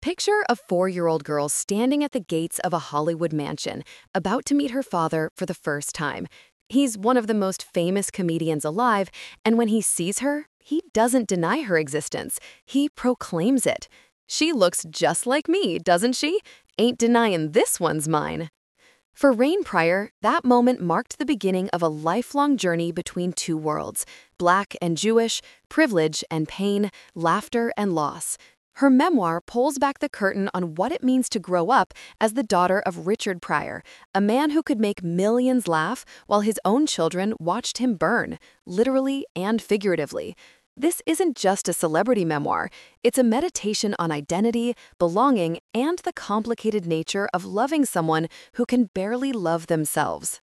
Picture a 4-year-old girl standing at the gates of a Hollywood mansion, about to meet her father for the first time. He's one of the most famous comedians alive, and when he sees her, he doesn't deny her existence. He proclaims it. She looks just like me, doesn't she? Ain't denying this one's mine. For Rain Pryor, that moment marked the beginning of a lifelong journey between two worlds, Black and Jewish, privilege and pain, laughter and loss. Her memoir pulls back the curtain on what it means to grow up as the daughter of Richard Pryor, a man who could make millions laugh while his own children watched him burn, literally and figuratively. This isn't just a celebrity memoir, it's a meditation on identity, belonging, and the complicated nature of loving someone who can barely love themselves.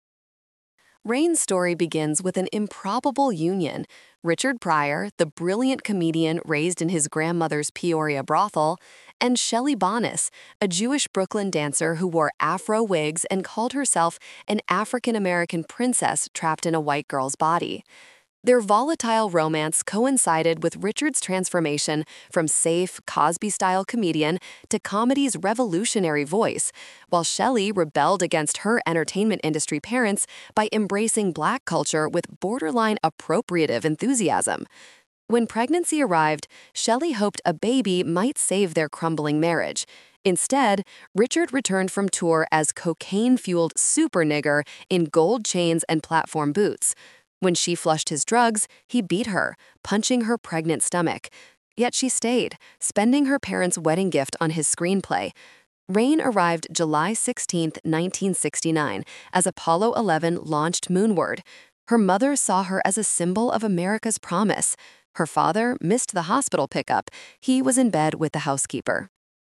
Rain's story begins with an improbable union. Richard Pryor, the brilliant comedian raised in his grandmother's Peoria brothel, and Shelley Bonnis, a Jewish Brooklyn dancer who wore afro wigs and called herself an African-American princess trapped in a white girl's body. Their volatile romance coincided with Richard's transformation from safe, Cosby-style comedian to comedy's revolutionary voice, while Shelley rebelled against her entertainment industry parents by embracing Black culture with borderline appropriative enthusiasm. When pregnancy arrived, Shelley hoped a baby might save their crumbling marriage. Instead, Richard returned from tour as cocaine-fueled super nigger in gold chains and platform boots. When she flushed his drugs, he beat her, punching her pregnant stomach. Yet she stayed, spending her parents' wedding gift on his screenplay. Rain arrived July 16, 1969, as Apollo 11 launched moonward. Her mother saw her as a symbol of America's promise. Her father missed the hospital pickup. He was in bed with the housekeeper.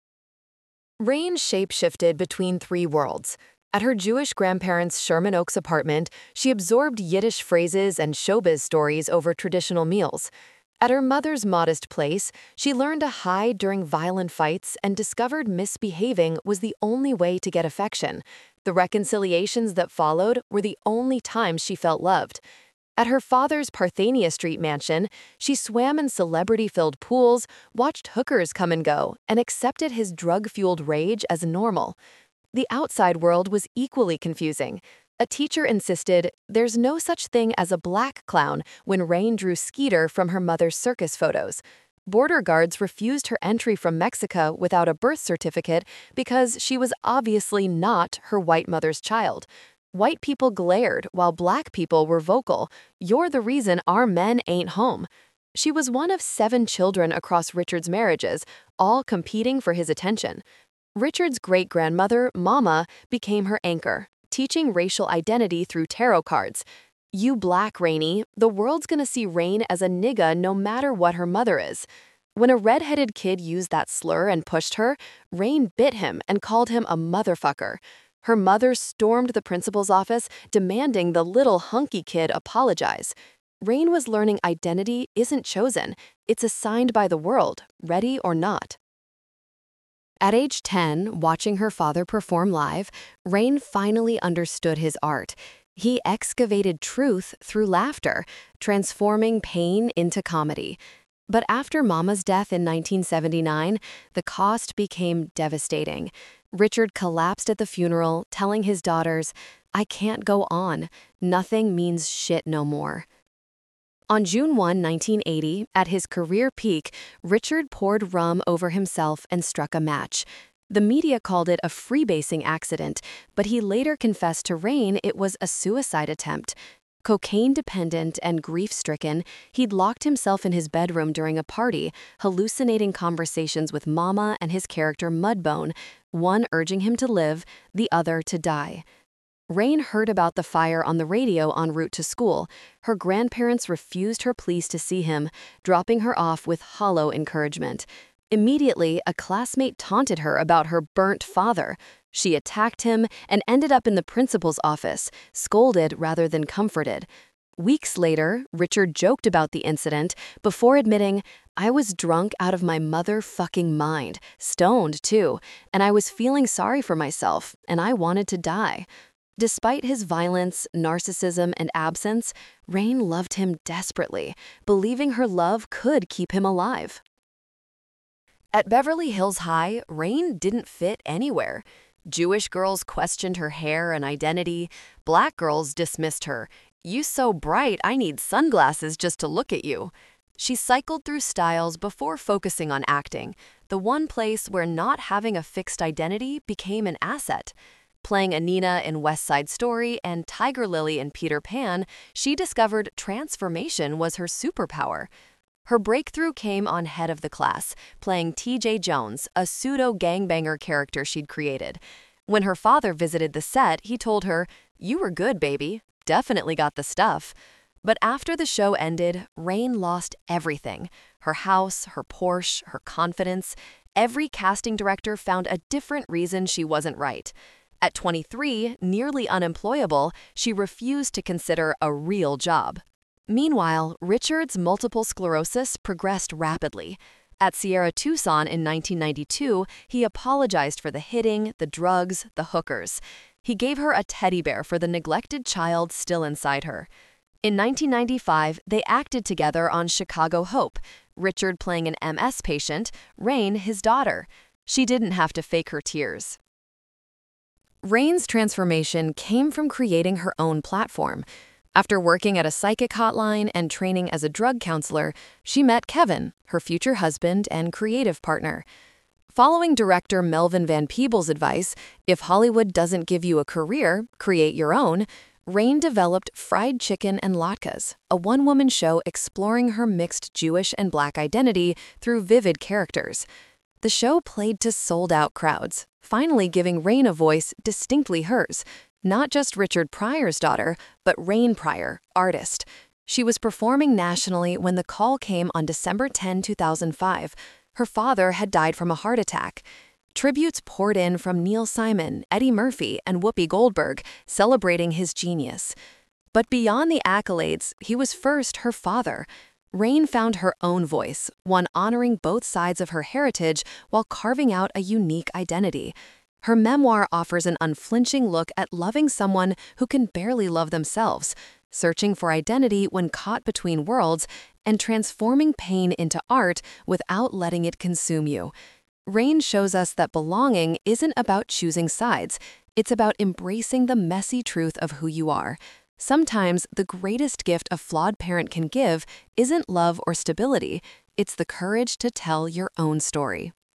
Rain shape-shifted between three worlds. At her Jewish grandparents' Sherman Oaks apartment, she absorbed Yiddish phrases and showbiz stories over traditional meals. At her mother's modest place, she learned to hide during violent fights and discovered misbehaving was the only way to get affection. The reconciliations that followed were the only times she felt loved. At her father's Parthenia Street mansion, she swam in celebrity-filled pools, watched hookers come and go, and accepted his drug-fueled rage as normal. The outside world was equally confusing. A teacher insisted there's no such thing as a black clown when Rain drew Skeeter from her mother's circus photos. Border guards refused her entry from Mexico without a birth certificate because she was obviously not her white mother's child. White people glared while Black people were vocal. "You're the reason our men ain't home." She was one of 7 children across Richard's marriages, all competing for his attention. Richard's great-grandmother, Mama, became her anchor, teaching racial identity through tarot cards. "You Black, Rainy, the world's gonna see Rain as a nigga no matter what her mother is." When a red-headed kid used that slur and pushed her, Rain bit him and called him a motherfucker. Her mother stormed the principal's office, demanding the little hunky kid apologize. Rain was learning identity isn't chosen, it's assigned by the world, ready or not. At age 10, watching her father perform live, Rain finally understood his art. He excavated truth through laughter, transforming pain into comedy. But after Mama's death in 1979, the cost became devastating. Richard collapsed at the funeral, telling his daughters, "I can't go on. Nothing means shit no more." On June 1, 1980, at his career peak, Richard poured rum over himself and struck a match. The media called it a freebasing accident, but he later confessed to Rain it was a suicide attempt. Cocaine-dependent and grief-stricken, he'd locked himself in his bedroom during a party, hallucinating conversations with Mama and his character Mudbone, one urging him to live, the other to die. Rain heard about the fire on the radio en route to school. Her grandparents refused her pleas to see him, dropping her off with hollow encouragement. Immediately, a classmate taunted her about her burnt father. She attacked him and ended up in the principal's office, scolded rather than comforted. Weeks later, Richard joked about the incident before admitting, "I was drunk out of my mother-fucking mind, stoned too, and I was feeling sorry for myself, and I wanted to die." Despite his violence, narcissism, and absence, Rain loved him desperately, believing her love could keep him alive. At Beverly Hills High, Rain didn't fit anywhere. Jewish girls questioned her hair and identity. Black girls dismissed her. "You so bright, I need sunglasses just to look at you." She cycled through styles before focusing on acting, the one place where not having a fixed identity became an asset. Playing Anina in West Side Story and Tiger Lily in Peter Pan, she discovered transformation was her superpower. Her breakthrough came on Head of the Class, playing T.J. Jones, a pseudo-gangbanger character she'd created. When her father visited the set, he told her, "You were good, baby. Definitely got the stuff." But after the show ended, Rain lost everything. Her house, her Porsche, her confidence. Every casting director found a different reason she wasn't right. At 23, nearly unemployable, she refused to consider a real job. Meanwhile, Richard's multiple sclerosis progressed rapidly. At Sierra Tucson in 1992, he apologized for the hitting, the drugs, the hookers. He gave her a teddy bear for the neglected child still inside her. In 1995, they acted together on Chicago Hope, Richard playing an MS patient, Rain his daughter. She didn't have to fake her tears. Rain's transformation came from creating her own platform. After working at a psychic hotline and training as a drug counselor, she met Kevin, her future husband and creative partner. Following director Melvin Van Peebles' advice, if Hollywood doesn't give you a career, create your own, Rain developed Fried Chicken and Latkes, a one-woman show exploring her mixed Jewish and Black identity through vivid characters. The show played to sold-out crowds, finally giving Rain a voice distinctly hers, not just Richard Pryor's daughter, but Rain Pryor, artist. She was performing nationally when the call came on December 10, 2005. Her father had died from a heart attack. Tributes poured in from Neil Simon, Eddie Murphy, and Whoopi Goldberg, celebrating his genius. But beyond the accolades, he was first her father. Rain found her own voice, one honoring both sides of her heritage while carving out a unique identity. Her memoir offers an unflinching look at loving someone who can barely love themselves, searching for identity when caught between worlds, and transforming pain into art without letting it consume you. Rain shows us that belonging isn't about choosing sides. It's about embracing the messy truth of who you are. Sometimes the greatest gift a flawed parent can give isn't love or stability. It's the courage to tell your own story.